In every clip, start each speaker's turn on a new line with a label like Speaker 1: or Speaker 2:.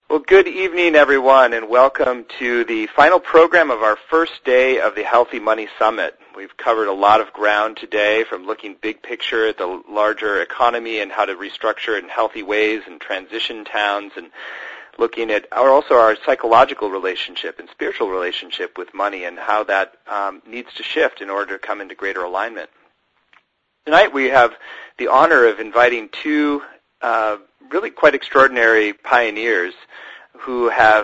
Speaker 1: Well, good evening, everyone, and welcome to the final program of our first day of the Healthy Money Summit. We've covered a lot of ground today, from looking big picture at the larger economy and how to restructure it in healthy ways and transition towns, and looking at also our psychological relationship and spiritual relationship with money and how that needs to shift in order to come into greater alignment. Tonight we have the honor of inviting two really quite extraordinary pioneers who have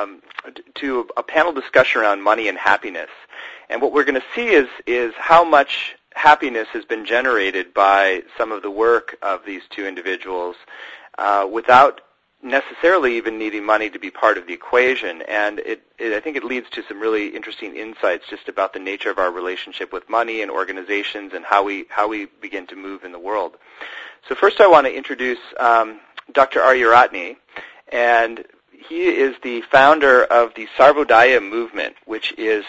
Speaker 1: to a panel discussion around money and happiness. And what we're going to see is how much happiness has been generated by some of the work of these two individuals without necessarily even needing money to be part of the equation. And I think it leads to some really interesting insights just about the nature of our relationship with money and organizations and how we begin to move in the world. So first I want to introduce Dr. Ariyaratne, and he is the founder of the Sarvodaya movement, which is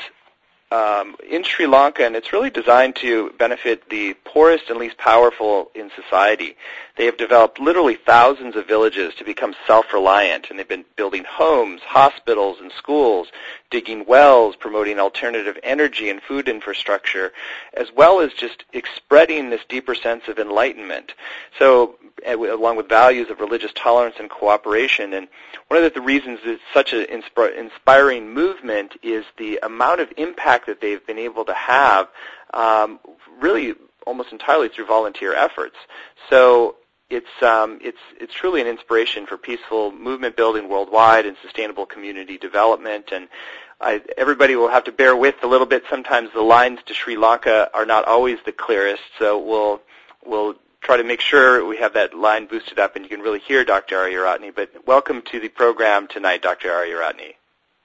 Speaker 1: in Sri Lanka, and it's really designed to benefit the poorest and least powerful in society. They have developed literally thousands of villages to become self-reliant, and they've been building homes, hospitals, and schools, digging wells, promoting alternative energy and food infrastructure, as well as just spreading this deeper sense of enlightenment. So, along with values of religious tolerance and cooperation. And one of the reasons it's such an inspiring movement is the amount of impact that they've been able to have, really almost entirely through volunteer efforts. So it's truly an inspiration for peaceful movement building worldwide and sustainable community development. And everybody will have to bear with a little bit. Sometimes the lines to Sri Lanka are not always the clearest, so we'll try to make sure we have that line boosted up and you can really hear Dr. Ariyaratne. But welcome to the program tonight, Dr. Ariyaratne.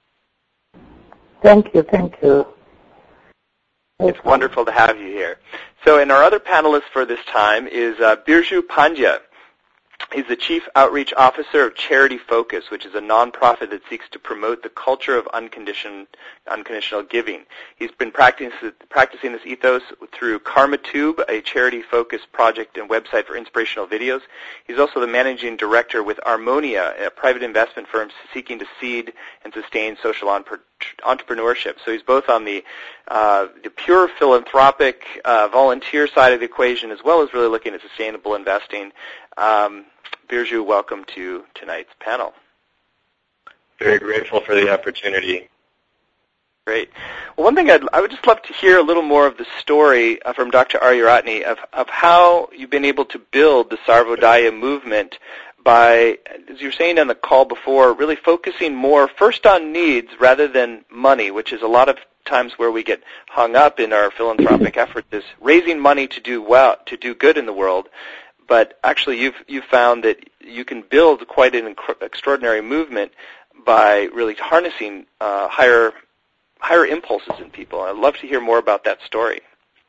Speaker 2: Thank you.
Speaker 1: It's wonderful to have you here. So, and our other panelist for this time is Birju Pandya. He's the Chief Outreach Officer of Charity Focus, which is a nonprofit that seeks to promote the culture of unconditional giving. He's been practicing this ethos through KarmaTube, a charity-focused project and website for inspirational videos. He's also the managing director with Armonia, a private investment firm seeking to seed and sustain social entrepreneurship. So he's both on the pure philanthropic volunteer side of the equation, as well as really looking at sustainable investing. Birju, welcome to tonight's panel.
Speaker 3: Very grateful for the opportunity.
Speaker 1: Great. Well, one thing I would just love to hear a little more of the story from Dr. Ariyaratne of how you've been able to build the Sarvodaya movement by, as you were saying on the call before, really focusing more first on needs rather than money, which is a lot of times where we get hung up in our philanthropic efforts, is raising money to do good in the world. But actually, you've found that you can build quite an extraordinary movement by really harnessing higher impulses in people. I'd love to hear more about that story.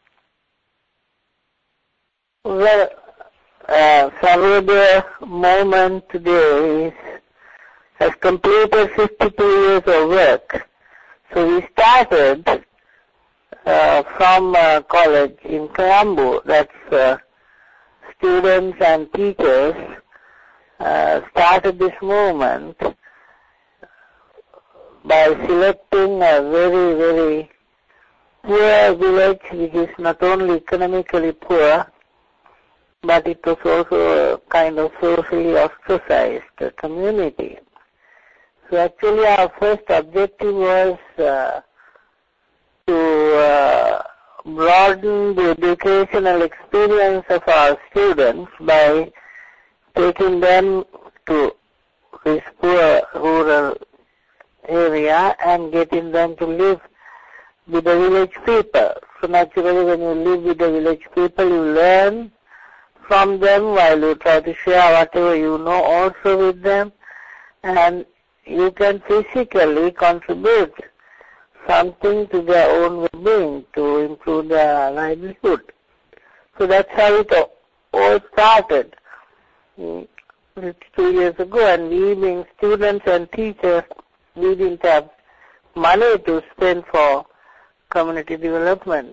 Speaker 2: Well, Sarvodaya movement today has completed 52 years of work. So we started from college in Colombo. That's students and teachers started this movement by selecting a very, very poor village, which is not only economically poor, but it was also a kind of socially ostracized community. So actually our first objective was to broaden the educational experience of our students by taking them to this poor rural area and getting them to live with the village people. So naturally, when you live with the village people, you learn from them while you try to share whatever you know also with them, and you can physically contribute something to their own well-being to improve their livelihood. So that's how it all started 52 years ago, and we being students and teachers, we didn't have money to spend for community development.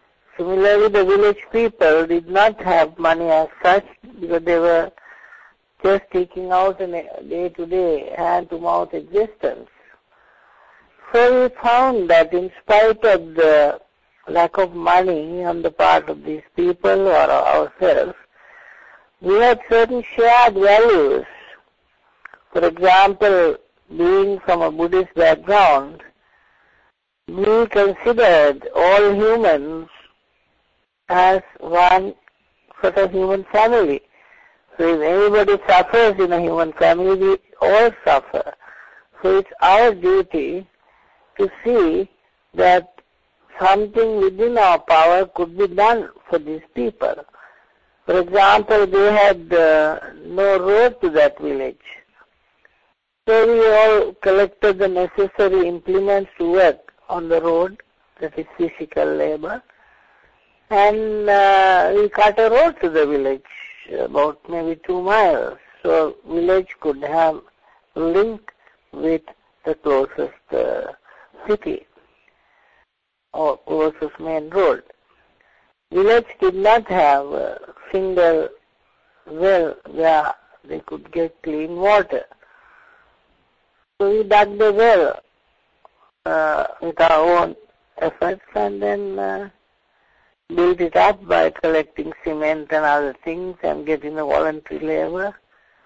Speaker 2: Similarly, the village people did not have money as such because they were just taking out a day-to-day, hand-to-mouth existence. So we found that in spite of the lack of money on the part of these people or ourselves, we had certain shared values. For example, being from a Buddhist background, we considered all humans as one sort of human family. So if anybody suffers in a human family, we all suffer. So it's our duty to see that something within our power could be done for these people. For example, they had no road to that village. So we all collected the necessary implements to work on the road, that is physical labor, and we cut a road to the village, about maybe 2 miles, so village could have a link with the closest city or closest main road. Village did not have a single well where they could get clean water. So we dug the well with our own efforts and then built it up by collecting cement and other things and getting the voluntary labor.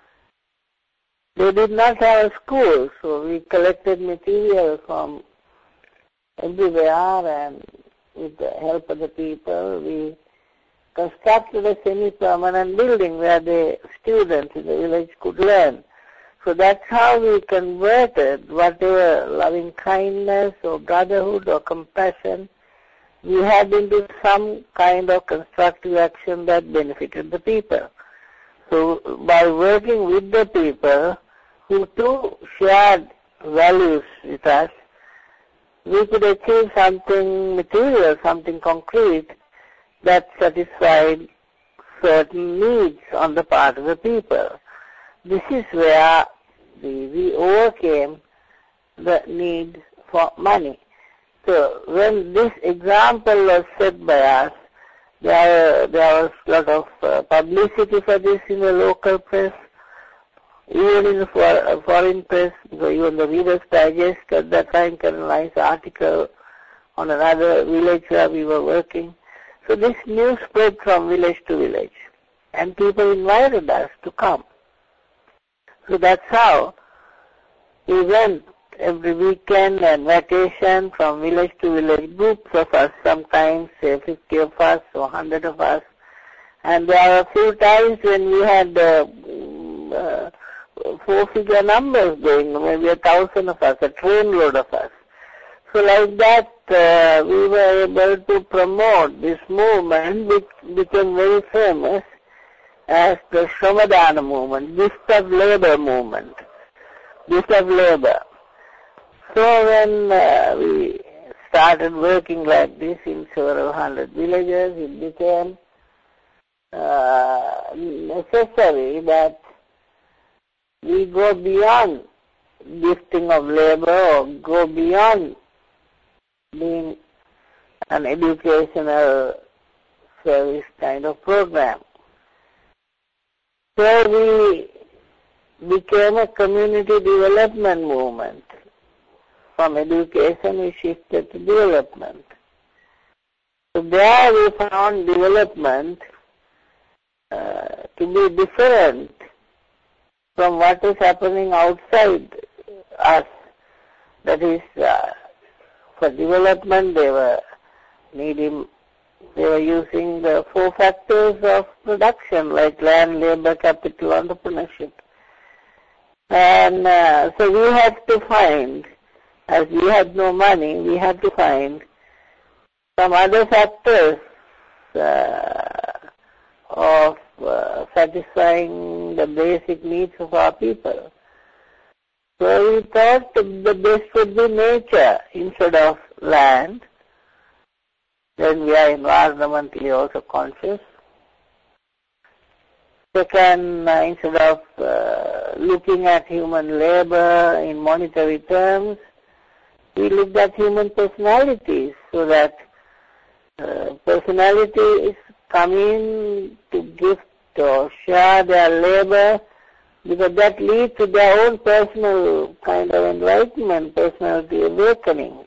Speaker 2: They did not have a school, so we collected material from everywhere, and with the help of the people, we constructed a semi-permanent building where the students in the village could learn. So that's how we converted whatever loving kindness or brotherhood or compassion we had into some kind of constructive action that benefited the people. So by working with the people who too shared values with us, we could achieve something material, something concrete that satisfied certain needs on the part of the people. This is where we overcame the need for money. So when this example was set by us, there was a lot of publicity for this in the local press, even in the foreign press. So even the Reader's Digest at that time had a nice article on another village where we were working. So this news spread from village to village, and people invited us to come. So that's how we went every weekend and vacation from village to village, groups of us, sometimes say 50 of us or 100 of us. And there were a few times when we had 4-figure numbers going, maybe 1,000 of us, a trainload of us. So like that, we were able to promote this movement, which became very famous as the Shramadana movement, gift of labor movement, gift of labor. So when we started working like this in several hundred villages, it became necessary that we go beyond gifting of labor or go beyond being an educational service kind of program. So we became a community development movement. From education we shifted to development. So there we found development to be different from what is happening outside us. That is, for development they were using the 4 factors of production like land, labor, capital, entrepreneurship. And so we had to find, as we had no money, we had to find some other factors of satisfying the basic needs of our people. So we thought the best would be nature instead of land. Then we are environmentally also conscious. Second, instead of looking at human labor in monetary terms, we looked at human personalities, so that personalities come in to gift or share their labor because that leads to their own personal kind of enlightenment, personality awakening.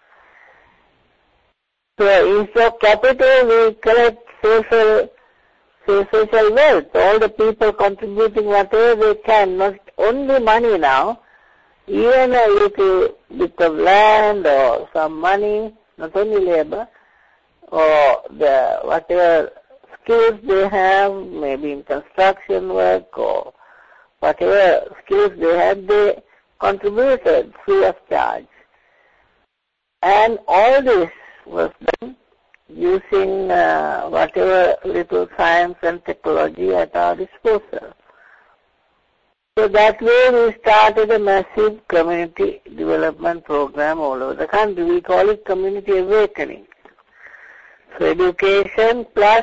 Speaker 2: So instead of capital, we collect social wealth. All the people contributing whatever they can, not only money now, even a little bit of land or some money, not only labor, or the whatever skills they have, maybe in construction work or whatever skills they had, they contributed free of charge. And all this was done using whatever little science and technology at our disposal. So that way we started a massive community development program all over the country. We call it Community Awakening. So education plus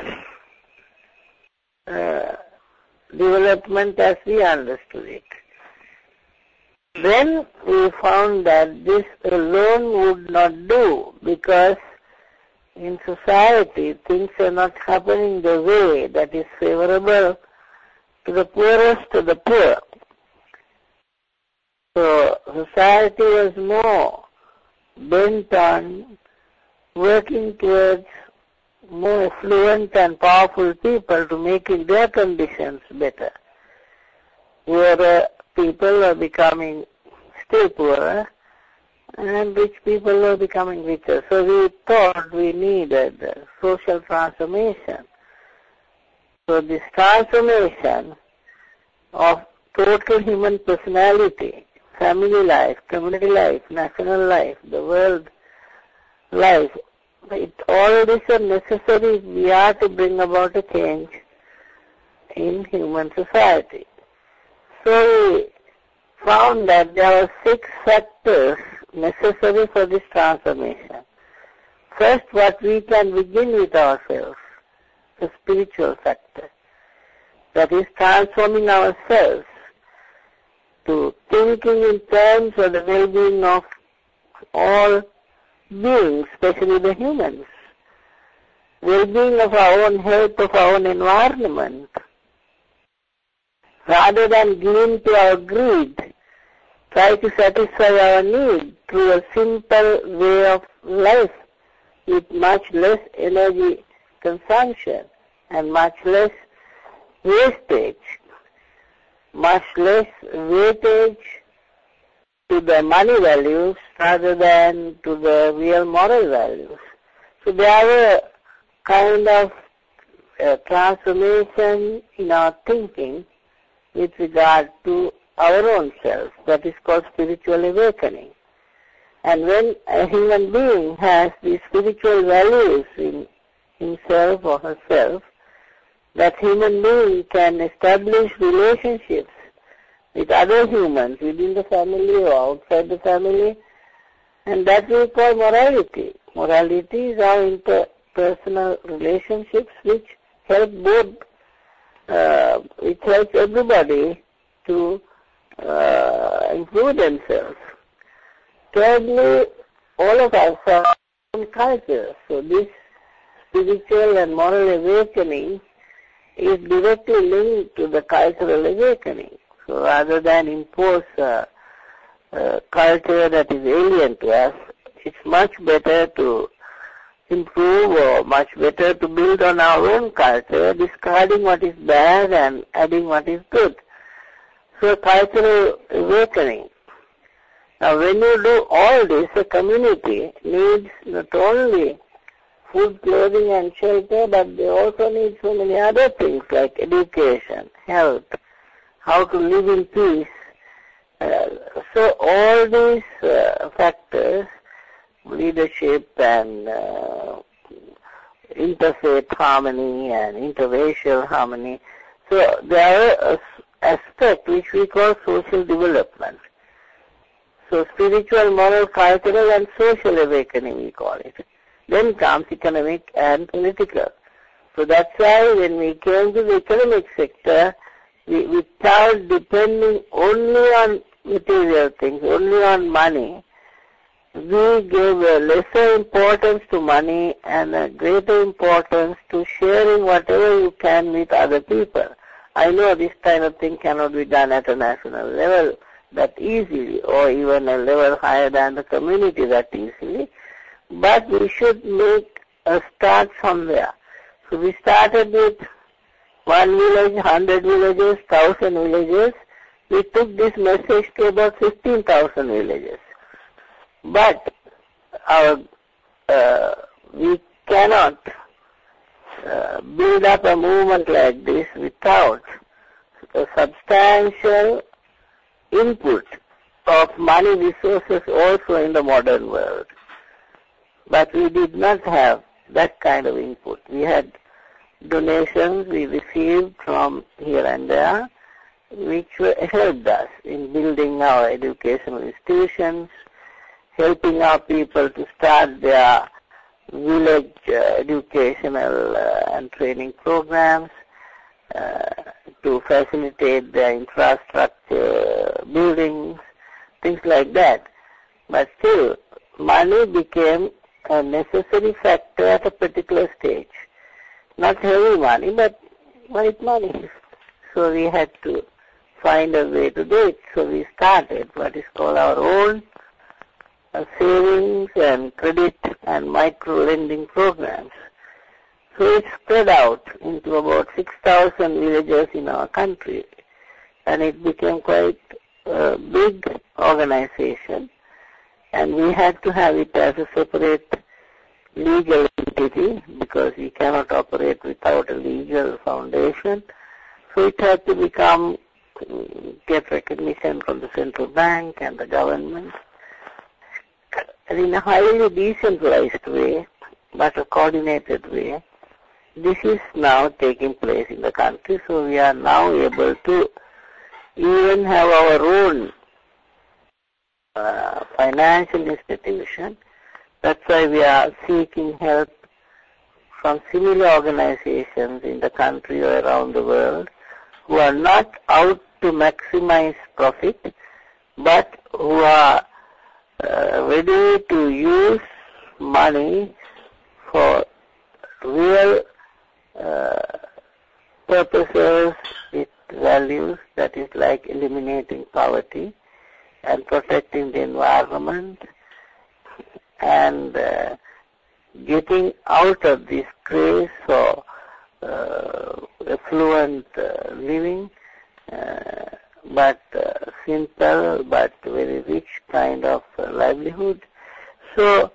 Speaker 2: development as we understood it. Then we found that this alone would not do, because in society things are not happening the way that is favorable to the poorest of the poor. So society was more bent on working towards more affluent and powerful people to making their conditions better. Poorer people are becoming still poorer, and rich people are becoming richer. So we thought we needed social transformation. So this transformation of total human personality, family life, community life, national life, the world life, all these are necessary if we are to bring about a change in human society. So we found that there are 6 factors necessary for this transformation. First, what we can begin with ourselves, the spiritual factor. That is transforming ourselves to thinking in terms of the well-being of all beings, especially the humans. Well-being of our own health, of our own environment. Rather than giving to our greed, try to satisfy our need through a simple way of life with much less energy consumption and much less wastage, much less weightage to the money values rather than to the real moral values. So there were kind of transformation in our thinking with regard to our own self. That is called spiritual awakening. And when a human being has these spiritual values in himself or herself, that human being can establish relationships with other humans within the family or outside the family, and that we call morality. Morality is our interpersonal relationships which help both, it helps everybody to improve themselves. Thirdly, all of us are in culture, so this spiritual and moral awakening is directly linked to the cultural awakening. So rather than impose a culture that is alien to us, it's much better to improve or much better to build on our own culture, discarding what is bad and adding what is good. So cultural awakening. Now when you do all this, a community needs not only food, clothing and shelter, but they also need so many other things like education, health, how to live in peace. So all these factors, leadership and interfaith harmony and interracial harmony, so there are aspects which we call social development. So spiritual, moral, cultural and social awakening we call it. Then comes economic and political. So that's why when we came to the economic sector, without depending only on material things, only on money, we gave a lesser importance to money and a greater importance to sharing whatever you can with other people. I know this kind of thing cannot be done at a national level that easily, or even a level higher than the community that easily, but we should make a start somewhere. So we started with 1 village, 100 villages, 1,000 villages. We took this message to about 15,000 villages. But we cannot build up a movement like this without a substantial input of money resources also in the modern world. But we did not have that kind of input. We had donations we received from here and there, which helped us in building our educational institutions, helping our people to start their village educational and training programs, to facilitate their infrastructure buildings, things like that. But still, money became a necessary factor at a particular stage. Not heavy money, but white money. So we had to find a way to do it. So we started what is called our own savings and credit and micro-lending programs. So it spread out into about 6,000 villages in our country, and it became quite a big organization, and we had to have it as a separate legal entity because we cannot operate without a legal foundation. So it had to get recognition from the central bank and the government. And in a highly decentralized way, but a coordinated way, this is now taking place in the country. So we are now able to even have our own financial institution. That's why we are seeking help from similar organizations in the country or around the world who are not out to maximize profit, but who are ready to use money for real purposes with values, that is like eliminating poverty and protecting the environment and getting out of this craze for affluent living, but simple but very rich kind of livelihood. So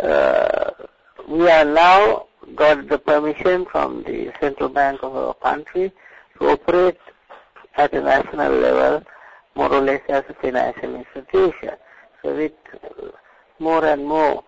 Speaker 2: we are now got the permission from the central bank of our country to operate at a national level more or less as a financial institution. So with more and more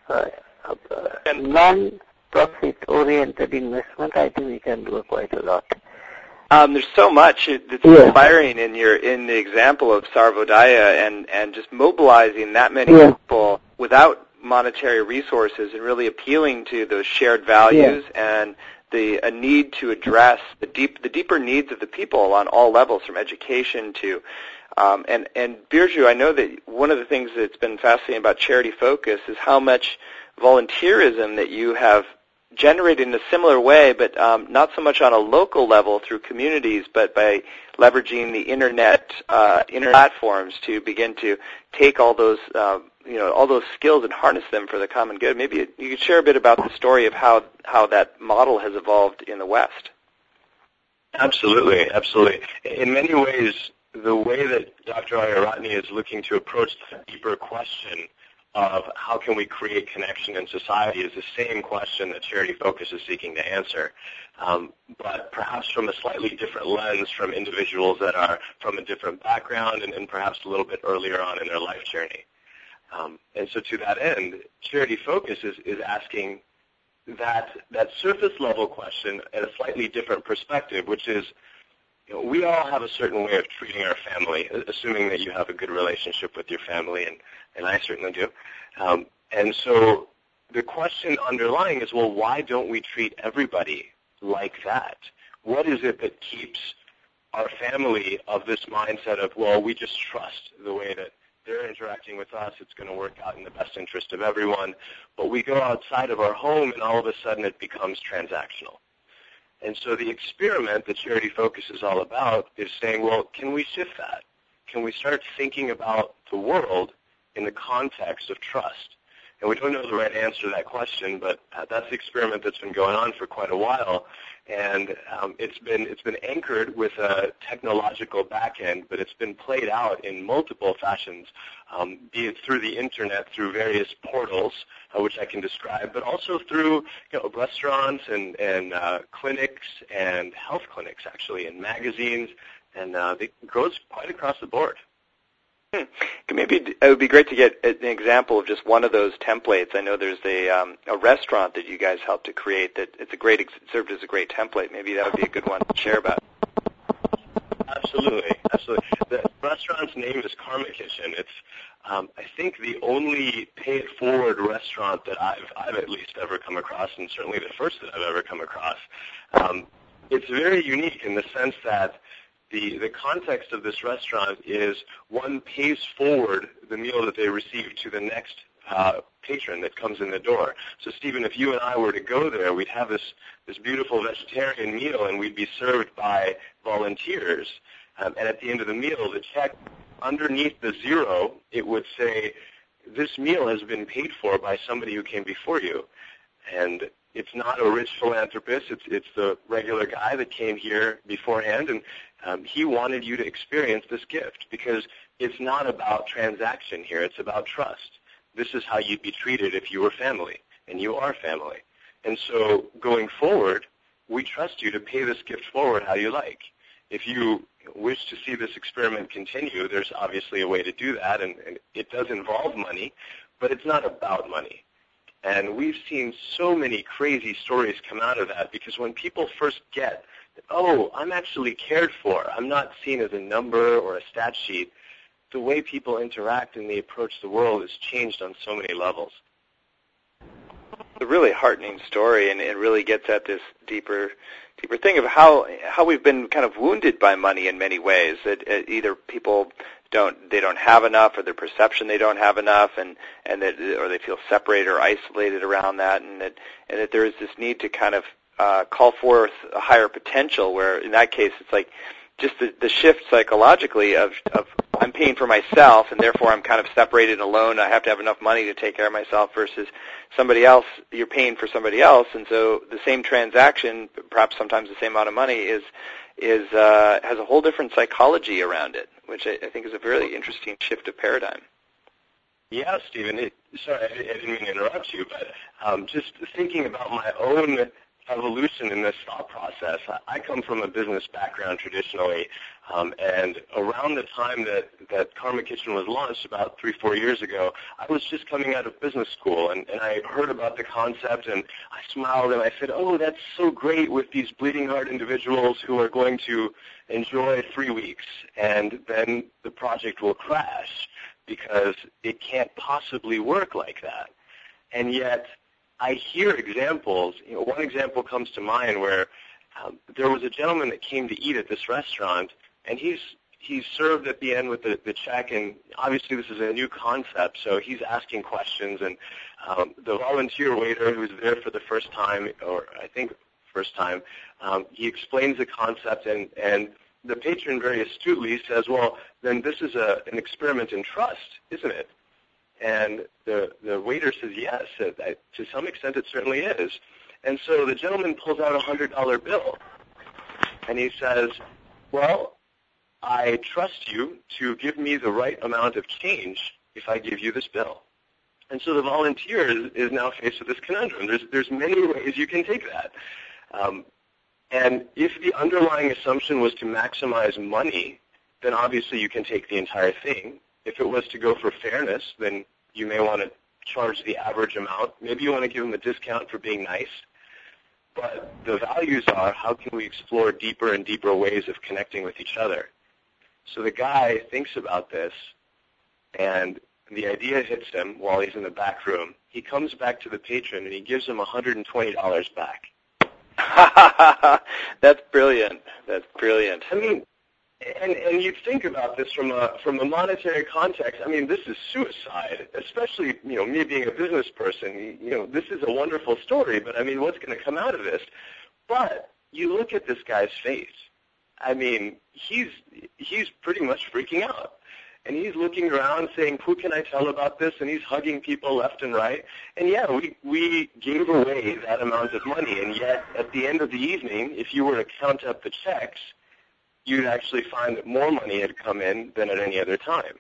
Speaker 2: non-profit oriented investment, I think we can do quite a lot.
Speaker 1: There's so much that's inspiring in the example of Sarvodaya and just mobilizing that many people without monetary resources and really appealing to those shared values and a need to address the deeper needs of the people on all levels, from education to and Birju, I know that one of the things that's been fascinating about Charity Focus is how much volunteerism that you have generated in a similar way, but not so much on a local level through communities, but by leveraging the internet platforms to begin to take all those all those skills and harness them for the common good. Maybe you could share a bit about the story of how that model has evolved in the West.
Speaker 3: Absolutely. In many ways, the way that Dr. Ayaratne is looking to approach the deeper question of how can we create connection in society is the same question that Charity Focus is seeking to answer, but perhaps from a slightly different lens from individuals that are from a different background and perhaps a little bit earlier on in their life journey. And so to that end, Charity Focus is asking that surface level question at a slightly different perspective, which is, we all have a certain way of treating our family, assuming that you have a good relationship with your family, and I certainly do. And so the question underlying is, well, why don't we treat everybody like that? What is it that keeps our family of this mindset of, well, we just trust the way that they're interacting with us, it's going to work out in the best interest of everyone, but we go outside of our home and all of a sudden it becomes transactional. And so the experiment that Charity Focus is all about is saying, well, can we shift that? Can we start thinking about the world in the context of trust? And we don't know the right answer to that question, but that's the experiment that's been going on for quite a while. And it's been anchored with a technological back end, but it's been played out in multiple fashions, be it through the internet, through various portals, which I can describe, but also through restaurants and clinics and health clinics, actually, and magazines, and it grows quite across the board.
Speaker 1: Maybe it would be great to get an example of just one of those templates. I know there's a restaurant that you guys helped to create that served as a great template. Maybe that would be a good one to share about.
Speaker 3: Absolutely. The restaurant's name is Karma Kitchen. It's, I think, the only pay-it-forward restaurant that I've at least ever come across, and certainly the first that I've ever come across. It's very unique in the sense that the context of this restaurant is one pays forward the meal that they receive to the next patron that comes in the door. So, Stephen, if you and I were to go there, we'd have this beautiful vegetarian meal, and we'd be served by volunteers. And at the end of the meal, the check underneath the zero, it would say, this meal has been paid for by somebody who came before you. And it's not a rich philanthropist. It's the regular guy that came here beforehand, and he wanted you to experience this gift because it's not about transaction here. It's about trust. This is how you'd be treated if you were family, and you are family. And so going forward, we trust you to pay this gift forward how you like. If you wish to see this experiment continue, there's obviously a way to do that, and it does involve money, but it's not about money. And we've seen so many crazy stories come out of that because when people first get, oh, I'm actually cared for, I'm not seen as a number or a stat sheet, the way people interact and they approach the world has changed on so many levels.
Speaker 1: It's a really heartening story, and it really gets at this deeper thing of how we've been kind of wounded by money in many ways. That either people don't have enough, or their perception they don't have enough, and that, or they feel separated or isolated around that, and that there is this need to kind of call forth a higher potential. Where in that case, it's like just the shift psychologically of I'm paying for myself, and therefore I'm kind of separated and alone. I have to have enough money to take care of myself versus somebody else. You're paying for somebody else, and so the same transaction, perhaps sometimes the same amount of money, has a whole different psychology around it, which I think is a really interesting shift of paradigm.
Speaker 3: Yeah, Stephen. Sorry, I didn't mean to interrupt you, but just thinking about my own evolution in this thought process. I come from a business background traditionally, and around the time that Karma Kitchen was launched about 3-4 years ago, I was just coming out of business school, and I heard about the concept, and I smiled, and I said, oh, that's so great with these bleeding heart individuals who are going to enjoy 3 weeks, and then the project will crash because it can't possibly work like that. And yet I hear examples. One example comes to mind where there was a gentleman that came to eat at this restaurant, and he's served at the end with the check, and obviously this is a new concept, so he's asking questions, and the volunteer waiter who's there for the first time, or I think first time, he explains the concept, and the patron very astutely says, well, then this is an experiment in trust, isn't it? And the waiter says, yes, to some extent it certainly is. And so the gentleman pulls out a $100 bill, and he says, well, I trust you to give me the right amount of change if I give you this bill. And so the volunteer is now faced with this conundrum. There's many ways you can take that. And if the underlying assumption was to maximize money, then obviously you can take the entire thing. If it was to go for fairness, then you may want to charge the average amount. Maybe you want to give them a discount for being nice. But the values are, how can we explore deeper and deeper ways of connecting with each other? So the guy thinks about this, and the idea hits him while he's in the back room. He comes back to the patron, and he gives him $120 back.
Speaker 1: That's brilliant. That's brilliant.
Speaker 3: I mean, and you think about this from a monetary context. I mean, this is suicide, especially, me being a business person. This is a wonderful story, but I mean, what's going to come out of this? But you look at this guy's face. I mean, he's pretty much freaking out. And he's looking around saying, who can I tell about this? And he's hugging people left and right. And yeah, we gave away that amount of money. And yet, at the end of the evening, if you were to count up the checks, you'd actually find that more money had come in than at any other time.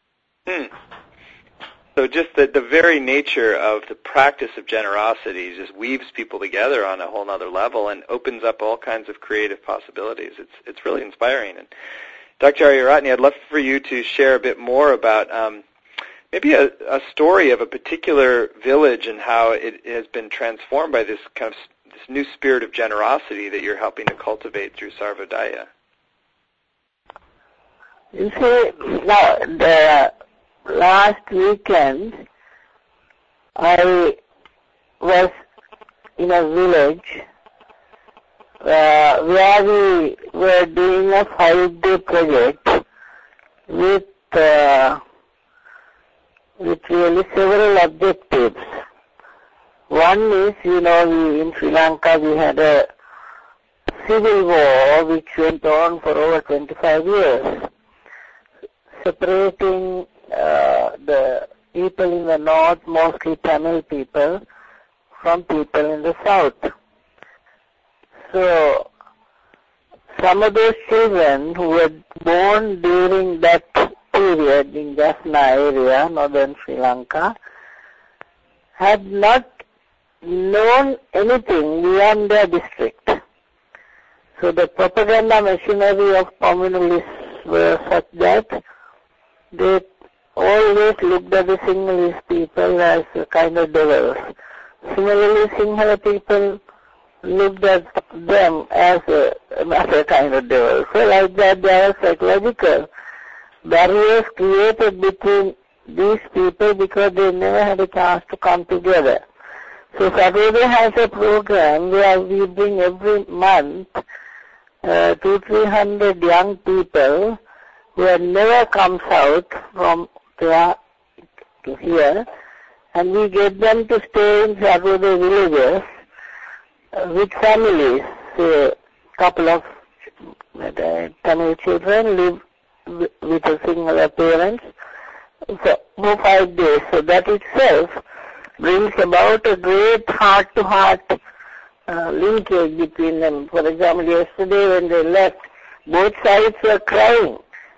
Speaker 1: So just the very nature of the practice of generosity just weaves people together on a whole other level and opens up all kinds of creative possibilities. It's really inspiring. And Dr. Ariyaratne, I'd love for you to share a bit more about maybe a story of a particular village and how it has been transformed by this kind of this new spirit of generosity that you're helping to cultivate through Sarvodaya.
Speaker 2: You see, now the last weekend I was in a village where we were doing a 5-day project with really several objectives. One is, in Sri Lanka we had a civil war which went on for over 25 years, separating the people in the north, mostly Tamil people, from people in the south. So, some of those children who were born during that period in Jaffna area, northern Sri Lanka, had not known anything beyond their district. So the propaganda machinery of communalists were such that they always looked at the Sinhalese people as a kind of devils. Similarly, Sinhala people looked at them as a kind of devil. So like that, there are psychological barriers created between these people because they never had a chance to come together. So Sarvodaya has a program where we bring every month 200-300 young people who have never come south from there to here, and we get them to stay in Sarvodaya villages with families. Say, a couple of Tamil children live with a single parents for 5 days. So that itself brings about a great heart-to-heart linkage between them. For example, yesterday when they left, both sides were crying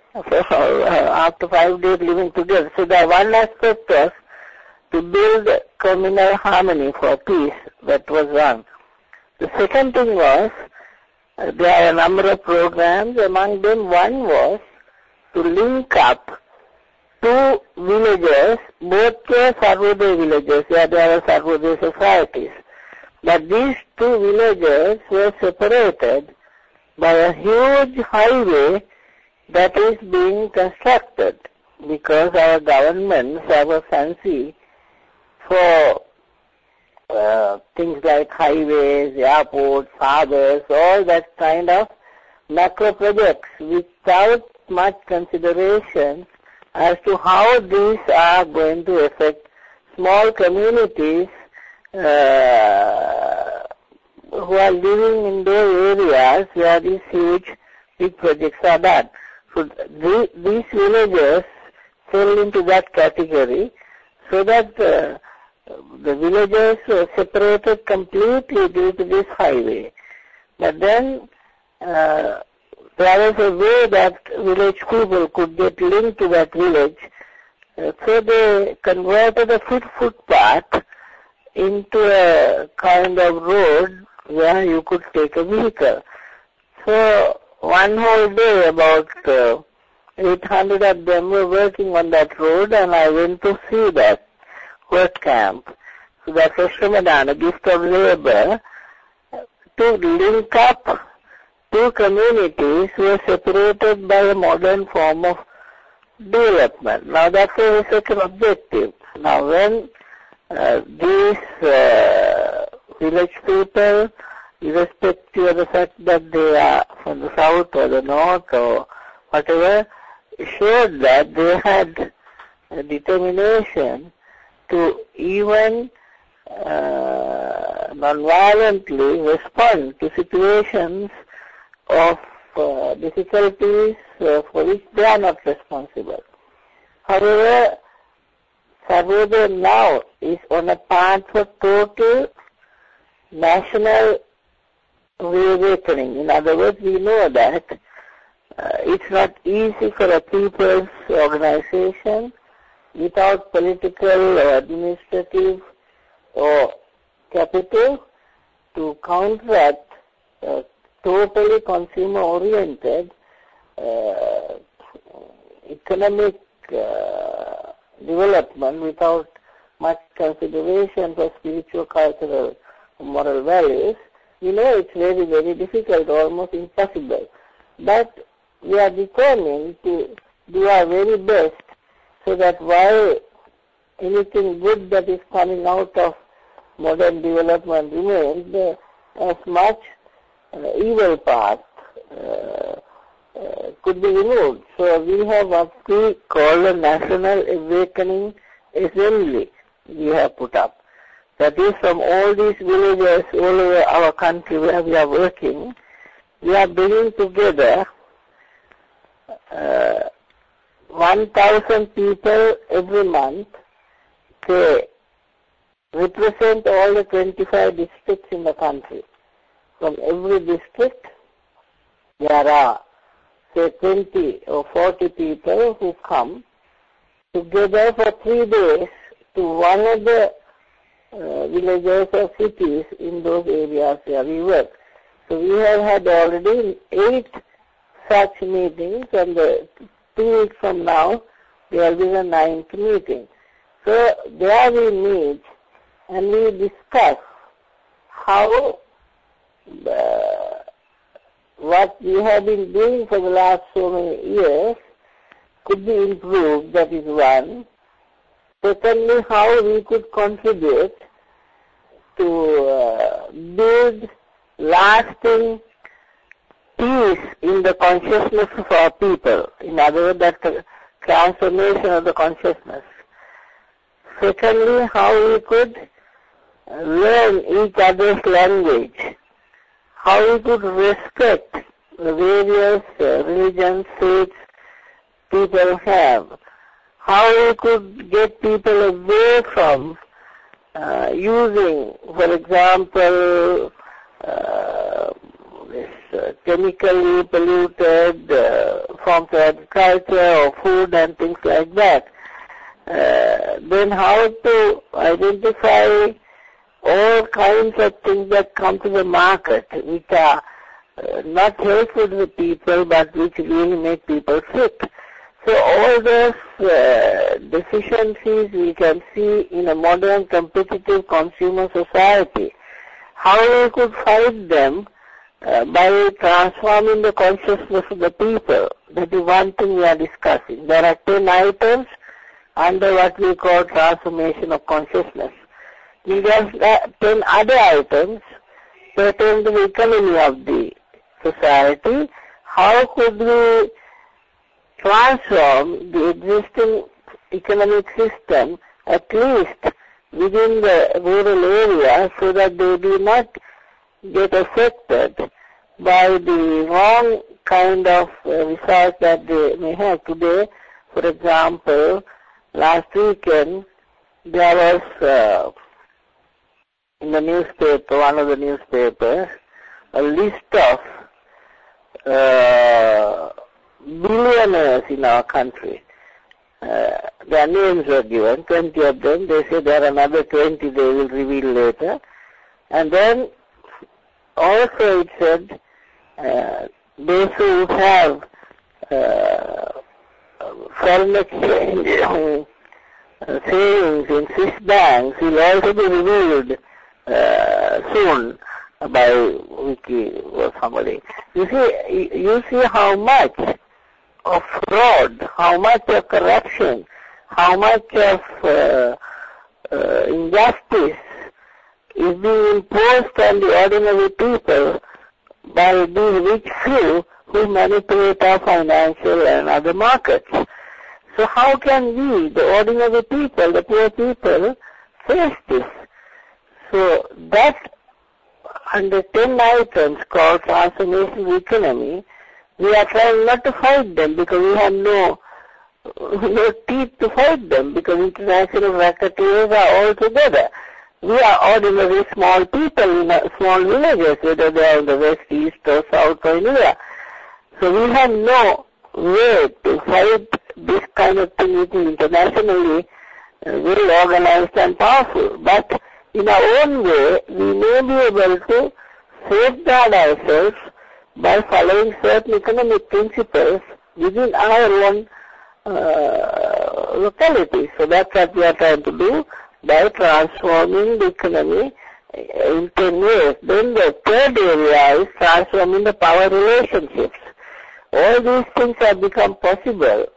Speaker 2: after 5 days living together. So the one aspect was to build communal harmony for peace. That was one. The second thing was, there are a number of programs. Among them, one was to link up two villages, both were Sarvodaya villages, where there are Sarvodaya societies. But these two villages were separated by a huge highway that is being constructed because our governments have a fancy for things like highways, airports, harbors, all that kind of macro projects without much consideration as to how these are going to affect small communities who are living in those areas where these huge big projects are done. So these villages fell into that category so that the villages were separated completely due to this highway. But then there was a way that village people could get linked to that village. So they converted a footpath into a kind of road where you could take a vehicle. So one whole day about 800 of them were working on that road, and I went to see that work camp. So that was Shramadana, gift of labor, to link up two communities who were separated by a modern form of development. Now that was such an objective. Now when these village people, irrespective of the fact that they are from the south or the north or whatever, showed that they had a determination to even non-violently respond to situations of difficulties for which they are not responsible. However, Sarvodaya now is on a path for total national reawakening. In other words, we know that it's not easy for a people's organization without political or administrative or capital to counteract totally consumer-oriented economic development without much consideration for spiritual, cultural, moral values. We know it's very, very difficult, almost impossible. But we are determined to do our very best so that while anything good that is coming out of modern development remains, as much evil part could be removed. So we have what we call a National Awakening Assembly we have put up. That is, from all these villages all over our country where we are working, we are bringing together 1,000 people every month. They represent all the 25 districts in the country. From every district, there are, say, 20 or 40 people who come together for 3 days to one of the villages or cities in those areas where we work. So we have had already 8 such meetings, and 2 weeks from now there will be the 9th meeting. So there we meet and we discuss how what we have been doing for the last so many years could be improved, that is one. Secondly, how we could contribute to build lasting peace in the consciousness of our people. In other words, that transformation of the consciousness. Secondly, how we could learn each other's language, how we could respect the various religions, faiths people have, how we could get people away from using, for example, chemically polluted forms of agriculture or food and things like that. Then how to identify all kinds of things that come to the market which are not helpful to the people but which really make people sick. So all those deficiencies we can see in a modern competitive consumer society. How we could fight them by transforming the consciousness of the people. That is one thing we are discussing. There are 10 items under what we call transformation of consciousness. We have 10 other items pertaining to the economy of the society. How could we transform the existing economic system, at least within the rural area, so that they do not get affected by the wrong kind of results that they may have today. For example, last weekend there was in the newspaper, one of the newspapers, a list of billionaires in our country. Their names were given, 20 of them. They say there are another 20 they will reveal later. And then also it said those who have foreign exchange savings in Swiss banks will also be revealed soon by Wiki or somebody. You see how much of fraud, how much of corruption, how much of injustice is being imposed on the ordinary people by these rich few who manipulate our financial and other markets. So how can we, the ordinary people, the poor people, face this? So that under 10 items called transformation economy, we are trying not to fight them because we have no teeth to fight them because international racketeers are all together. We are ordinary small people in small villages, whether they are in the west, east, or south, or anywhere. So we have no way to fight this kind of thing which is internationally well organized and powerful. But in our own way, we may be able to safeguard ourselves by following certain economic principles within our own locality. So that's what we are trying to do by transforming the economy in 10 ways. Then the third area is transforming the power relationships. All these things have become possible.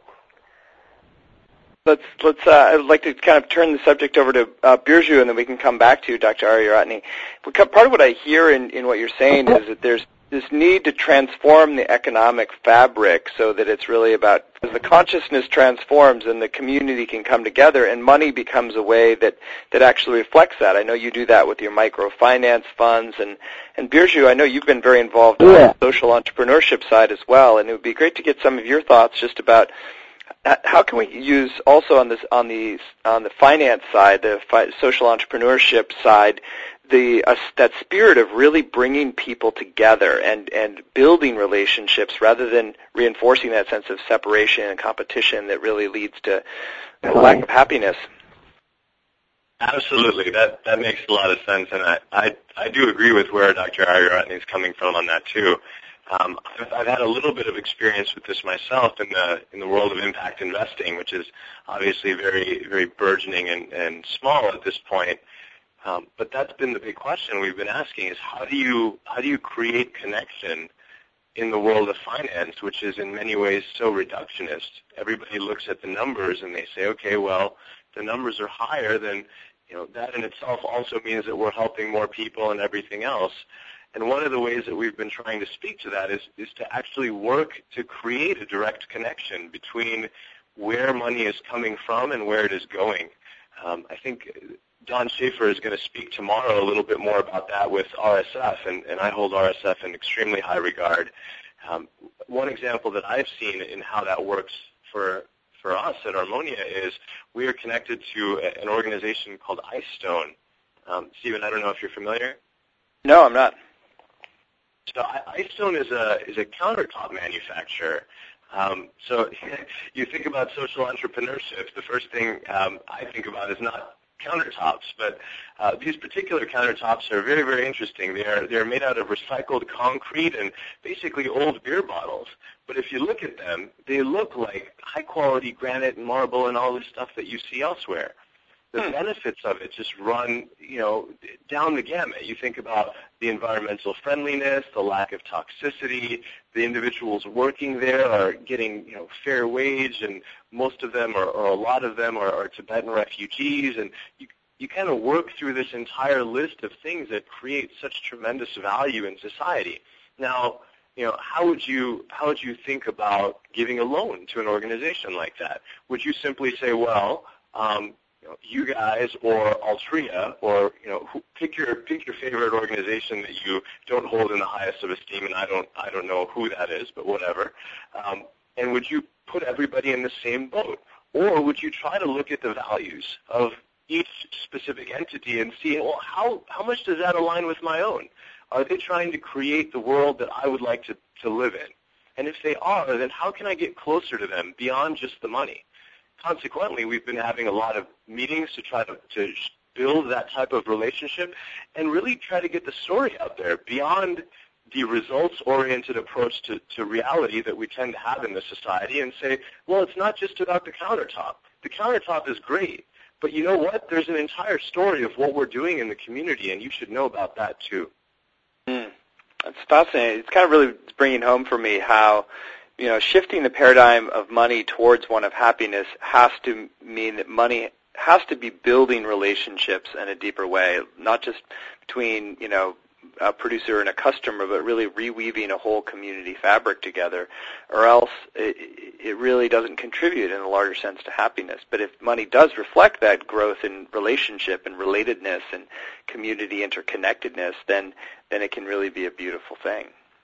Speaker 1: I'd like to kind of turn the subject over to Birju, and then we can come back to you, Dr. Ariyaratne. Part of what I hear in what you're saying is that there's this need to transform the economic fabric so that it's really about, as the consciousness transforms and the community can come together and money becomes a way that actually reflects that. I know you do that with your microfinance funds, and Birju, I know you've been very involved on the social entrepreneurship side as well, and it would be great to get some of your thoughts just about how can we use also on the finance side, the social entrepreneurship side, that spirit of really bringing people together and building relationships rather than reinforcing that sense of separation and competition that really leads to a lack of happiness.
Speaker 3: Absolutely, that makes a lot of sense, and I do agree with where Dr. Ariyaratne is coming from on that too. I've had a little bit of experience with this myself in the world of impact investing, which is obviously very, very burgeoning and small at this point. But that's been the big question we've been asking: is how do you create connection in the world of finance, which is in many ways so reductionist? Everybody looks at the numbers and they say, okay, well, the numbers are higher, then that in itself also means that we're helping more people and everything else. And one of the ways that we've been trying to speak to that is to actually work to create a direct connection between where money is coming from and where it is going. I think Don Schaefer is going to speak tomorrow a little bit more about that with RSF, and I hold RSF in extremely high regard. One example that I've seen in how that works for us at Armonia is we are connected to an organization called Icestone. Stephen, I don't know if you're familiar.
Speaker 1: No, I'm not.
Speaker 3: So Icestone is a countertop manufacturer. So you think about social entrepreneurship, the first thing I think about is not countertops, but these particular countertops are very, very interesting. They're made out of recycled concrete and basically old beer bottles. But if you look at them, they look like high-quality granite and marble and all this stuff that you see elsewhere. The benefits of it just run, down the gamut. You think about the environmental friendliness, the lack of toxicity. The individuals working there are getting, fair wage, and most of them, or a lot of them, are Tibetan refugees. And you kind of work through this entire list of things that create such tremendous value in society. Now, how would you think about giving a loan to an organization like that? Would you simply say, well, you guys or Altria or pick your favorite organization that you don't hold in the highest of esteem, and I don't know who that is, but whatever. And would you put everybody in the same boat, or would you try to look at the values of each specific entity and see, well, how much does that align with my own? Are they trying to create the world that I would like to live in? And if they are, then how can I get closer to them beyond just the money? Consequently, we've been having a lot of meetings to try to build that type of relationship and really try to get the story out there beyond the results-oriented approach to reality that we tend to have in this society, and say, well, it's not just about the countertop. The countertop is great, but you know what? There's an entire story of what we're doing in the community, and you should know about that too.
Speaker 1: That's fascinating. It's kind of really bringing home for me how shifting the paradigm of money towards one of happiness has to mean that money has to be building relationships in a deeper way, not just between, a producer and a customer, but really reweaving a whole community fabric together, or else it really doesn't contribute in a larger sense to happiness. But if money does reflect that growth in relationship and relatedness and community interconnectedness, then it can really be a beautiful thing.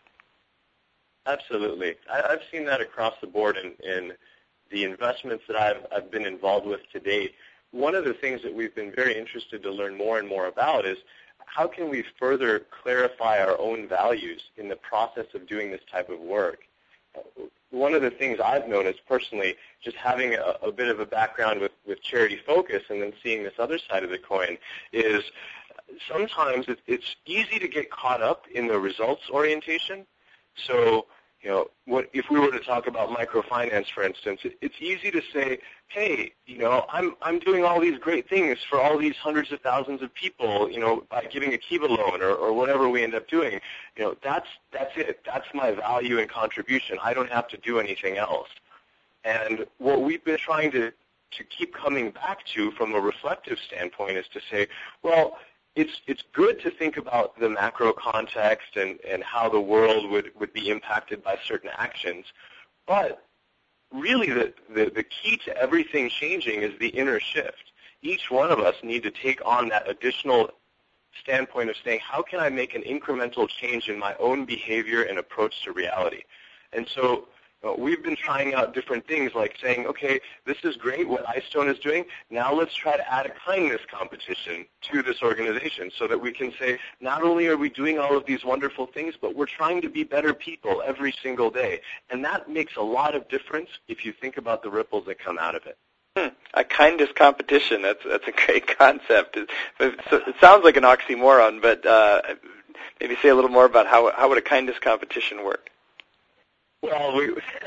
Speaker 3: Absolutely. I've seen that across the board in the investments that I've been involved with to date. One of the things that we've been very interested to learn more and more about is how can we further clarify our own values in the process of doing this type of work. One of the things I've noticed personally, just having a bit of a background with Charity Focus and then seeing this other side of the coin, is sometimes it's easy to get caught up in the results orientation. So, if we were to talk about microfinance, for instance, it's easy to say, hey, I'm doing all these great things for all these hundreds of thousands of people, by giving a Kiva loan or whatever we end up doing. That's it. That's my value and contribution. I don't have to do anything else. And what we've been trying to keep coming back to from a reflective standpoint is to say, well, it's good to think about the macro context and how the world would be impacted by certain actions, but really the key to everything changing is the inner shift. Each one of us need to take on that additional standpoint of saying, how can I make an incremental change in my own behavior and approach to reality? And so we've been trying out different things, like saying, okay, this is great what iStone is doing. Now let's try to add a kindness competition to this organization so that we can say, not only are we doing all of these wonderful things, but we're trying to be better people every single day. And that makes a lot of difference if you think about the ripples that come out of it.
Speaker 1: A kindness competition, that's a great concept. It sounds like an oxymoron, but maybe say a little more about how would a kindness competition work?
Speaker 3: Well,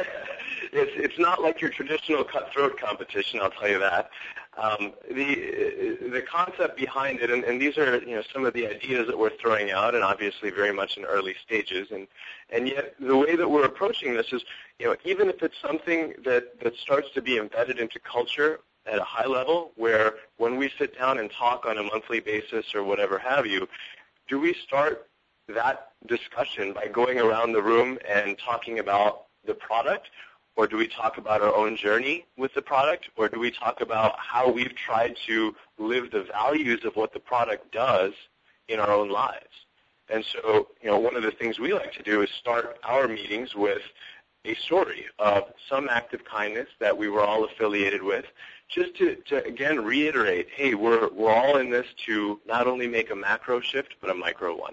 Speaker 3: it's not like your traditional cutthroat competition, I'll tell you that. The concept behind it, and these are some of the ideas that we're throwing out, and obviously very much in early stages, and yet the way that we're approaching this is, even if it's something that starts to be embedded into culture at a high level, where when we sit down and talk on a monthly basis or whatever have you, do we start that discussion by going around the room and talking about the product, or do we talk about our own journey with the product, or do we talk about how we've tried to live the values of what the product does in our own lives? And so, one of the things we like to do is start our meetings with a story of some act of kindness that we were all affiliated with, just to again reiterate, hey, we're all in this to not only make a macro shift, but a micro one.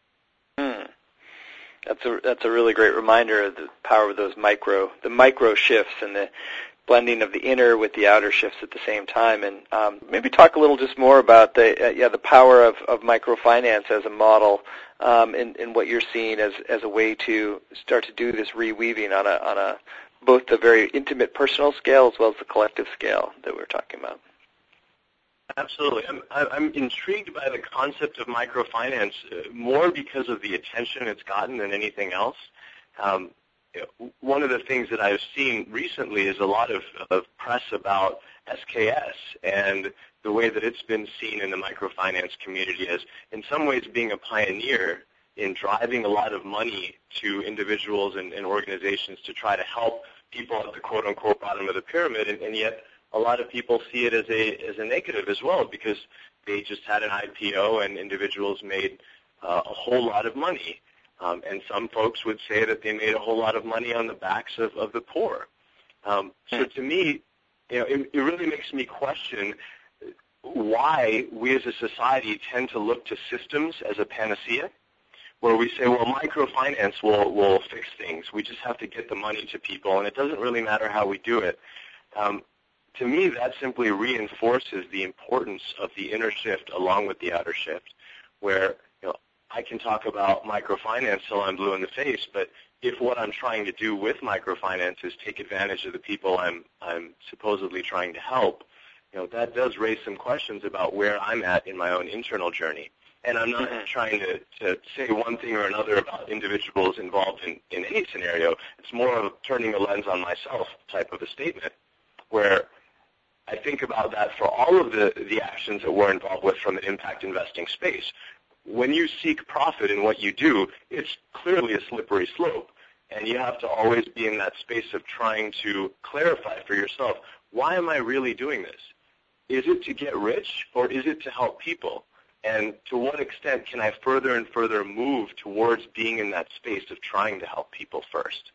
Speaker 1: That's a really great reminder of the power of those micro shifts and the blending of the inner with the outer shifts at the same time. And maybe talk a little just more about the power of microfinance as a model in what you're seeing as a way to start to do this reweaving on a both the very intimate personal scale as well as the collective scale that we're talking about.
Speaker 3: Absolutely. I'm intrigued by the concept of microfinance more because of the attention it's gotten than anything else. One of the things that I've seen recently is a lot of press about SKS and the way that it's been seen in the microfinance community as, in some ways, being a pioneer in driving a lot of money to individuals and organizations to try to help people at the quote-unquote bottom of the pyramid, and yet a lot of people see it as a negative as well, because they just had an IPO and individuals made a whole lot of money. And some folks would say that they made a whole lot of money on the backs of the poor. So to me, it really makes me question why we as a society tend to look to systems as a panacea, where we say, well, microfinance will fix things. We just have to get the money to people, and it doesn't really matter how we do it. To me, that simply reinforces the importance of the inner shift along with the outer shift, where I can talk about microfinance till I'm blue in the face, but if what I'm trying to do with microfinance is take advantage of the people I'm supposedly trying to help, that does raise some questions about where I'm at in my own internal journey. And I'm not trying to say one thing or another about individuals involved in any scenario. It's more of turning a lens on myself type of a statement, where I think about that for all of the actions that we're involved with from an impact investing space. when you seek profit in what you do, it's clearly a slippery slope. And you have to always be in that space of trying to clarify for yourself, why am I really doing this? Is it to get rich, or is it to help people? And to what extent can I further and further move towards being in that space of trying to help people first?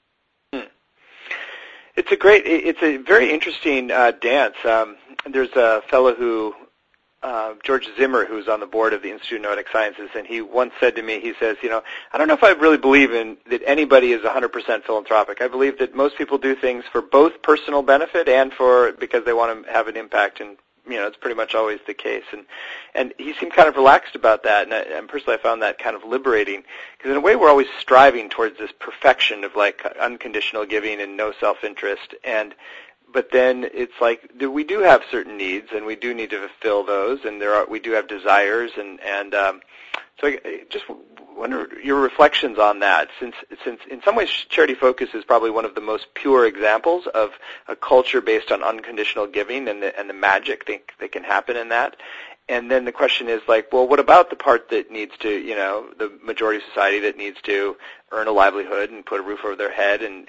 Speaker 1: It's a very interesting dance. There's a fellow who, George Zimmer, who's on the board of the Institute of Noetic Sciences, and he once said to me, he says, I don't know if I really believe in that anybody is 100% philanthropic. I believe that most people do things for both personal benefit and because they want to have an impact, and it's pretty much always the case. And he seemed kind of relaxed about that, and personally I found that kind of liberating, because in a way we're always striving towards this perfection of like unconditional giving and no self-interest, but then it's like we do have certain needs, and we do need to fulfill those, and we do have desires, and so I just wonder your reflections on that, since in some ways Charity Focus is probably one of the most pure examples of a culture based on unconditional giving and the magic that can happen in that. And then the question is like, well, what about the part that needs to, the majority of society that needs to earn a livelihood and put a roof over their head, and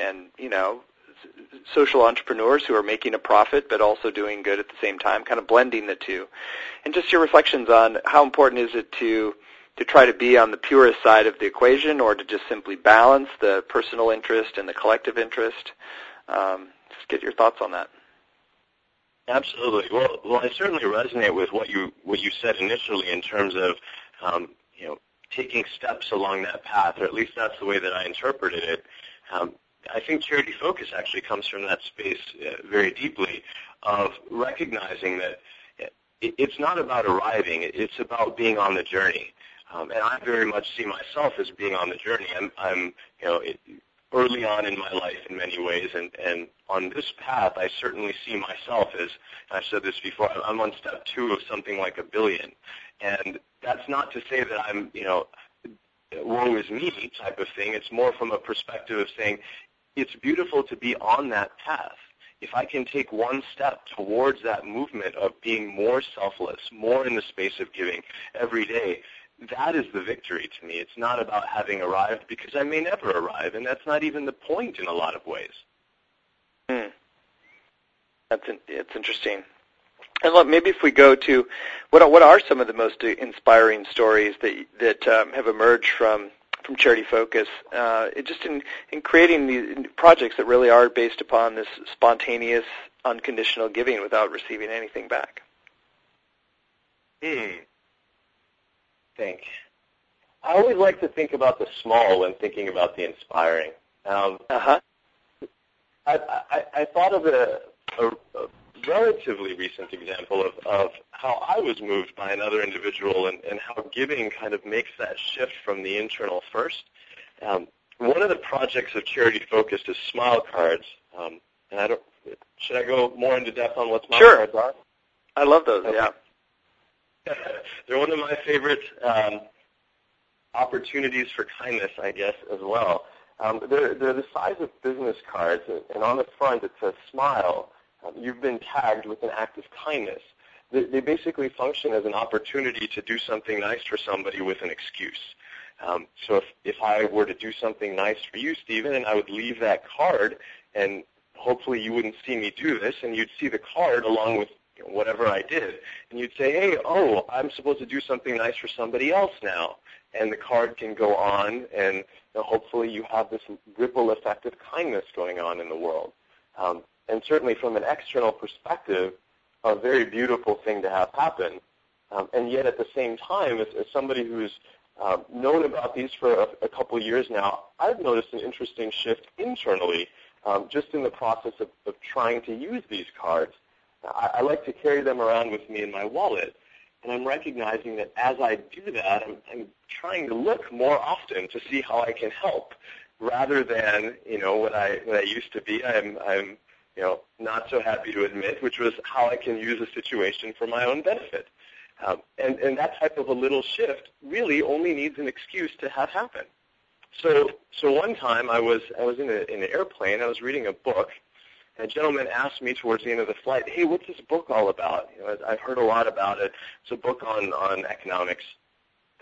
Speaker 1: social entrepreneurs who are making a profit but also doing good at the same time, kind of blending the two. And just your reflections on how important is it to try to be on the purest side of the equation, or to just simply balance the personal interest and the collective interest. Just get your thoughts on that.
Speaker 3: Absolutely. Well, I certainly resonate with what you said initially in terms of taking steps along that path, or at least that's the way that I interpreted it. I think Charity Focus actually comes from that space very deeply, of recognizing that it's not about arriving, it's about being on the journey. And I very much see myself as being on the journey. I'm early on in my life in many ways, and on this path I certainly see myself as, I've said this before, I'm on step 2 of something like 1 billion. And that's not to say that I'm, woe is me type of thing. It's more from a perspective of saying, it's beautiful to be on that path. If I can take one step towards that movement of being more selfless, more in the space of giving every day, that is the victory to me. It's not about having arrived, because I may never arrive, and that's not even the point in a lot of ways.
Speaker 1: It's interesting. And look, maybe if we go to what are some of the most inspiring stories that have emerged from Charity Focus, just in creating these projects that really are based upon this spontaneous, unconditional giving without receiving anything back.
Speaker 3: I always like to think about the small when thinking about the inspiring. I thought of a relatively recent example of how I was moved by another individual, and how giving kind of makes that shift from the internal first. One of the projects of Charity Focus is Smile Cards, and should I go more into depth on what Smile Cards are?
Speaker 1: I love those.
Speaker 3: Okay.
Speaker 1: Yeah.
Speaker 3: They're one of my favorite opportunities for kindness, I guess, as well. They're the size of business cards, and on the front it says smile. You've been tagged with an act of kindness. They basically function as an opportunity to do something nice for somebody with an excuse. So if I were to do something nice for you, Stephen, and I would leave that card, and hopefully you wouldn't see me do this, and you'd see the card along with whatever I did, and you'd say, hey, I'm supposed to do something nice for somebody else now. And the card can go on, and hopefully you have this ripple effect of kindness going on in the world. And certainly from an external perspective, a very beautiful thing to have happen. And yet at the same time, as somebody who's known about these for a couple of years now, I've noticed an interesting shift internally just in the process of trying to use these cards. I like to carry them around with me in my wallet, and I'm recognizing that as I do that, I'm trying to look more often to see how I can help, rather than what I used to be. I'm not so happy to admit, which was how I can use a situation for my own benefit. And that type of a little shift really only needs an excuse to have happen. So one time I was in an airplane. I was reading a book. A gentleman asked me towards the end of the flight, hey, what's this book all about? I've heard a lot about it. It's a book on economics.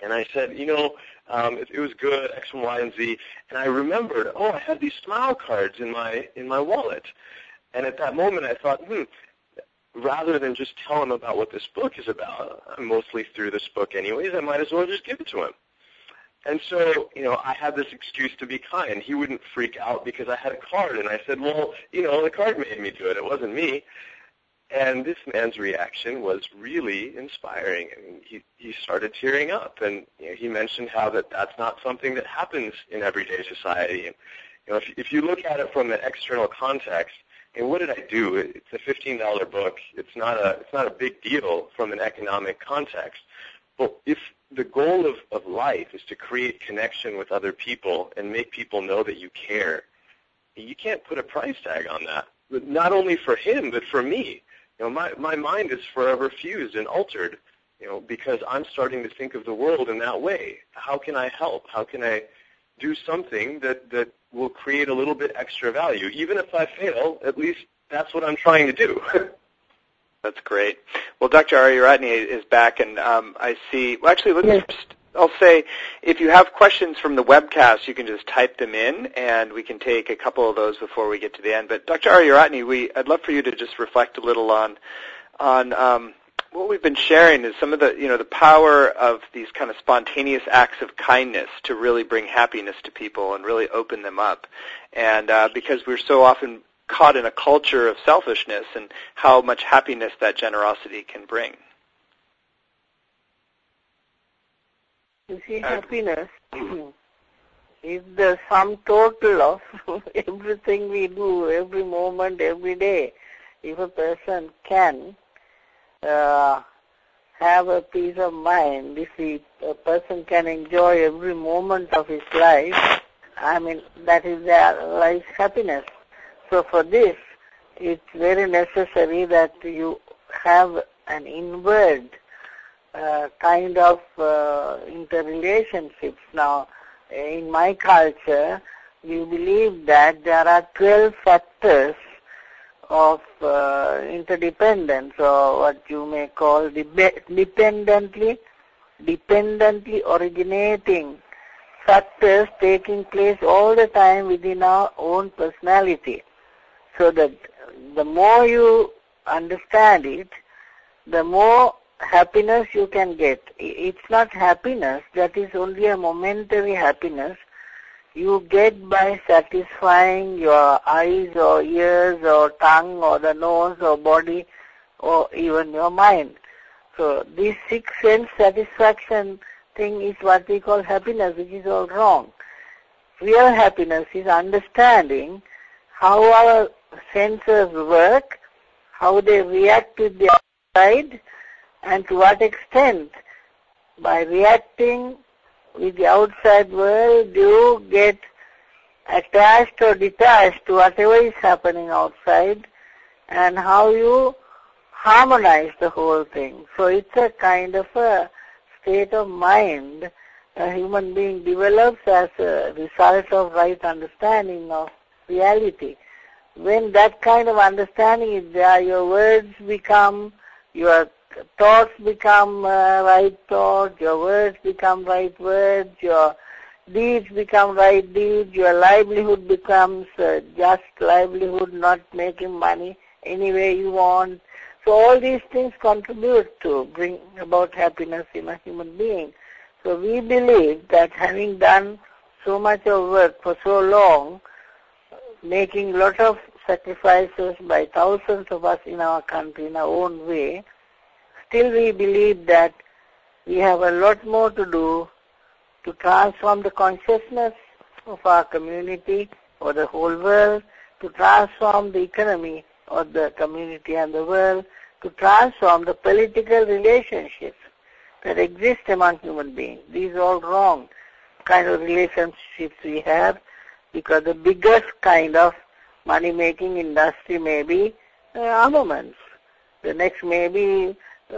Speaker 3: And I said, it was good, X, Y, and Z. And I remembered, I had these smile cards in my wallet. And at that moment, I thought, rather than just tell him about what this book is about, I'm mostly through this book anyways, I might as well just give it to him. And so, I had this excuse to be kind. He wouldn't freak out because I had a card. And I said, well, the card made me do it. It wasn't me. And this man's reaction was really inspiring. I mean, he started tearing up. And he mentioned how that's not something that happens in everyday society. And if you look at it from an external context, and what did I do? It's a $15 book. It's not a big deal from an economic context. But if the goal of life is to create connection with other people and make people know that you care, you can't put a price tag on that. But not only for him, but for me. My mind is forever fused and altered, because I'm starting to think of the world in that way. How can I help? How can I do something that will create a little bit extra value? Even if I fail, at least that's what I'm trying to do.
Speaker 1: That's great. Well, Dr. Ariyaratne is back, and I see. Well, actually, I'll say, if you have questions from the webcast, you can just type them in, and we can take a couple of those before we get to the end. But Dr. Ariyaratne, I'd love for you to just reflect a little on what we've been sharing is some of the power of these kind of spontaneous acts of kindness to really bring happiness to people and really open them up. And because we're so often caught in a culture of selfishness, and how much happiness that generosity can bring.
Speaker 2: You see, happiness is the sum total of everything we do, every moment, every day. If a person can have a peace of mind, if a person can enjoy every moment of his life, that is their life's happiness. So for this, it's very necessary that you have an inward kind of interrelationships. Now, in my culture, we believe that there are 12 factors of interdependence, or what you may call dependently originating factors taking place all the time within our own personality. So that the more you understand it, the more happiness you can get. It's not happiness that is only a momentary happiness you get by satisfying your eyes or ears or tongue or the nose or body or even your mind. So this sixth sense satisfaction thing is what we call happiness, which is all wrong. Real happiness is understanding how our senses work, how they react with the outside, and to what extent by reacting with the outside world you get attached or detached to whatever is happening outside, and how you harmonize the whole thing. So it's a kind of a state of mind a human being develops as a result of right understanding of reality. When that kind of understanding is there, your words become, your thoughts become right thoughts, your words become right words, your deeds become right deeds, your livelihood becomes just livelihood, not making money any way you want. So all these things contribute to bring about happiness in a human being. So we believe that having done so much of work for so long, making a lot of sacrifices by thousands of us in our country in our own way, still we believe that we have a lot more to do to transform the consciousness of our community or the whole world, to transform the economy of the community and the world, to transform the political relationships that exist among human beings. These are all wrong kind of relationships we have, because the biggest kind of money-making industry may be armaments. The next may be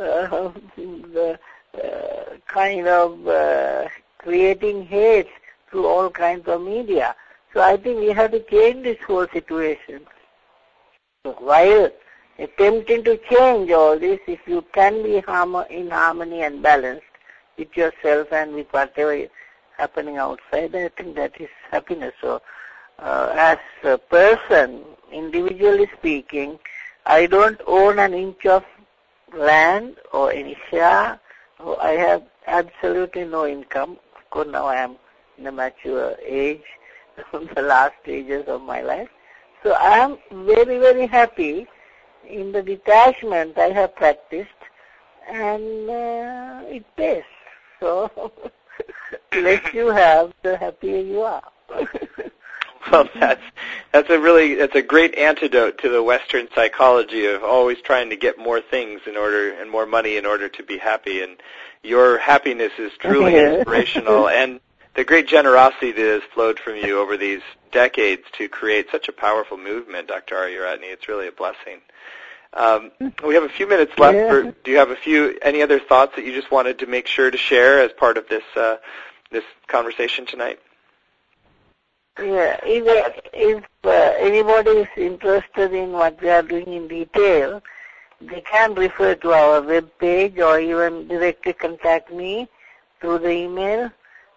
Speaker 2: the kind of creating hate through all kinds of media. So I think we have to change this whole situation. So while attempting to change all this, if you can be in harmony and balanced, with yourself and with whatever is happening outside. I think that is happiness. So as a person, individually speaking, I don't own an inch of land or any share. I have absolutely no income. Of course, now I am in a mature age, the last stages of my life. So I am very, very happy in the detachment I have practiced, and it pays. So the less you have, the happier you are.
Speaker 1: Well, that's a great antidote to the Western psychology of always trying to get more things and more money in order to be happy. And your happiness is truly inspirational, and the great generosity that has flowed from you over these decades to create such a powerful movement, Dr. Ariyaratne. It's really a blessing. We have a few minutes left. Do you have any other thoughts that you just wanted to make sure to share as part of this conversation tonight?
Speaker 2: Yeah, if anybody is interested in what we are doing in detail, they can refer to our web page or even directly contact me through the email.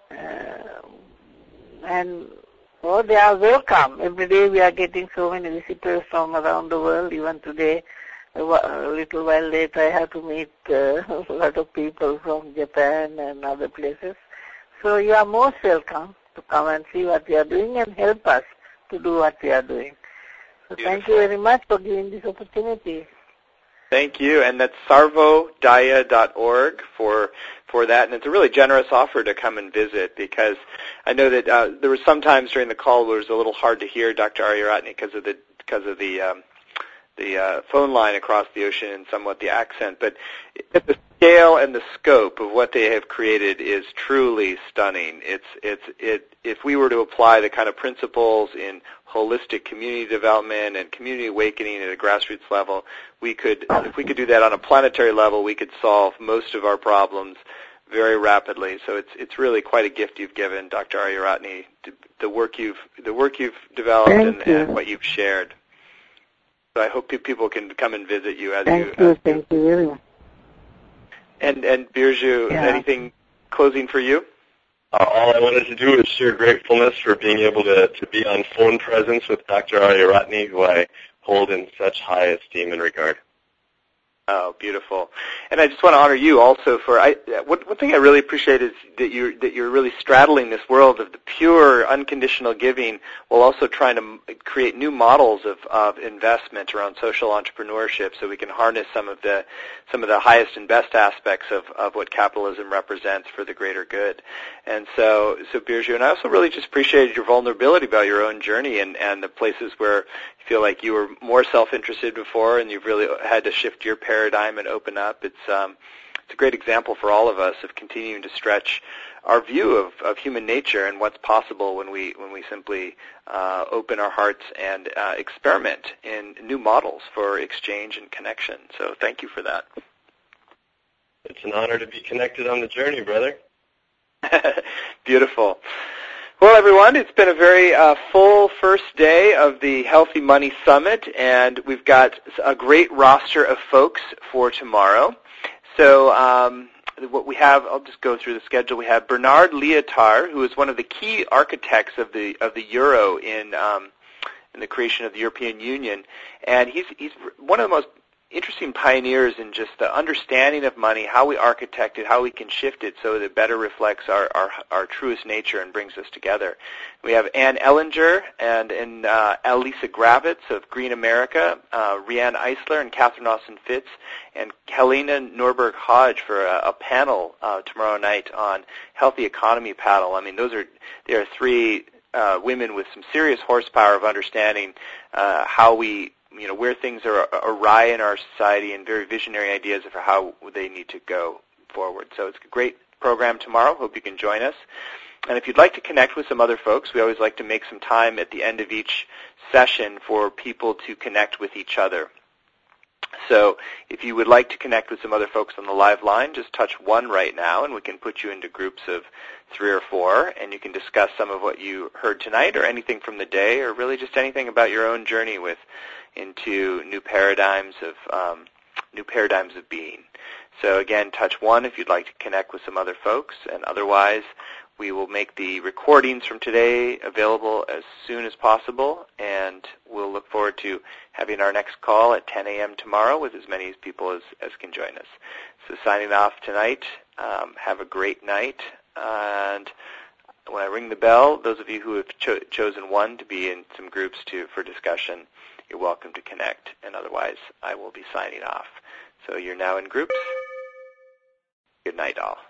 Speaker 2: They are welcome. Every day we are getting so many visitors from around the world. Even today, a little while later, I have to meet a lot of people from Japan and other places. So you are most welcome to come and see what we are doing and help us to do what we are doing. So Thank you very much for giving this opportunity.
Speaker 1: Thank you, and that's sarvodaya.org for that, and it's a really generous offer to come and visit, because I know that there were some times during the call where it was a little hard to hear Dr. Ariyaratne because of the phone line across the ocean and somewhat the accent, but the scale and the scope of what they have created is truly stunning. If we were to apply the kind of principles in holistic community development and community awakening at a grassroots level, if we could do that on a planetary level, we could solve most of our problems very rapidly. So it's really quite a gift you've given, Dr. Ariyaratne, the work you've developed and what you've shared. So I hope people can come and visit you as
Speaker 2: Thank you very much.
Speaker 1: And Birju, anything closing for you?
Speaker 3: All I wanted to do is share gratefulness for being able to be on phone presence with Dr. Ariyaratne, who I hold in such high esteem and regard.
Speaker 1: Oh, beautiful. And I just want to honor you also for one thing I really appreciate is that you're really straddling this world of the pure unconditional giving while also trying to create new models of investment around social entrepreneurship, so we can harness some of the highest and best aspects of what capitalism represents for the greater good. And so Birju, and I also really just appreciated your vulnerability about your own journey and the places where you feel like you were more self-interested before and you've really had to shift your paradigm and open up. It's a great example for all of us of continuing to stretch our view of human nature and what's possible when we simply open our hearts and experiment in new models for exchange and connection. So thank you for that.
Speaker 3: It's an honor to be connected on the journey, brother.
Speaker 1: Beautiful. Well, everyone, it's been a very full first day of the Healthy Money Summit, and we've got a great roster of folks for tomorrow. So what we have, I'll just go through the schedule. We have Bernard Lietaer, who is one of the key architects of the euro in the creation of the European Union, and he's one of the most interesting pioneers in just the understanding of money, how we architect it, how we can shift it so that it better reflects our truest nature and brings us together. We have Ann Ellinger and Elisa Gravitz of Green America, Rianne Eisler and Catherine Austin-Fitz, and Helena Norberg-Hodge for a panel tomorrow night on Healthy Economy Panel. I mean, they are three women with some serious horsepower of understanding how we where things are awry in our society and very visionary ideas of how they need to go forward. So it's a great program tomorrow. Hope you can join us. And if you'd like to connect with some other folks, we always like to make some time at the end of each session for people to connect with each other. So if you would like to connect with some other folks on the live line, just touch 1 right now, and we can put you into groups of 3 or 4, and you can discuss some of what you heard tonight or anything from the day, or really just anything about your own journey into new paradigms of being. So again, touch 1 if you'd like to connect with some other folks, and otherwise we will make the recordings from today available as soon as possible, and we'll look forward to having our next call at 10 a.m. tomorrow with as many people as can join us. So signing off tonight, have a great night, and when I ring the bell, those of you who have chosen one to be in some groups for discussion, you're welcome to connect, and otherwise I will be signing off. So you're now in groups. Good night, all.